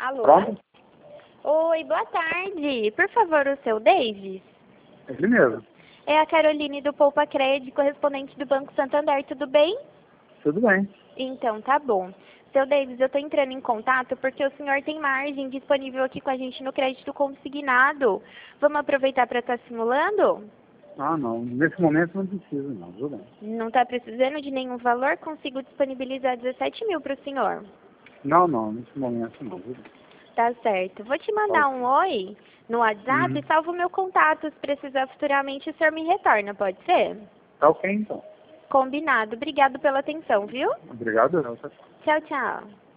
Alô? Pronto? Oi, boa tarde. Por favor, o seu Davis? Ele mesmo. É a Caroline do Poupa Crédito, correspondente do Banco Santander, tudo bem? Tudo bem. Então, tá bom. Seu Davis, eu tô entrando em contato porque o senhor tem margem disponível aqui com a gente no crédito consignado. Vamos aproveitar para estar simulando? Ah, não. Nesse momento não precisa, não. Tudo bem. Não está precisando de nenhum valor? Consigo disponibilizar 17 mil para o senhor. Não, não. Nesse momento não. Tudo bem. Tá certo. Vou te mandar um oi no WhatsApp e salvo meu contato. Se precisar futuramente, o senhor me retorna, pode ser? Tá ok, então. Combinado. Obrigado pela atenção, viu? Obrigado, Elsa. Tchau, tchau.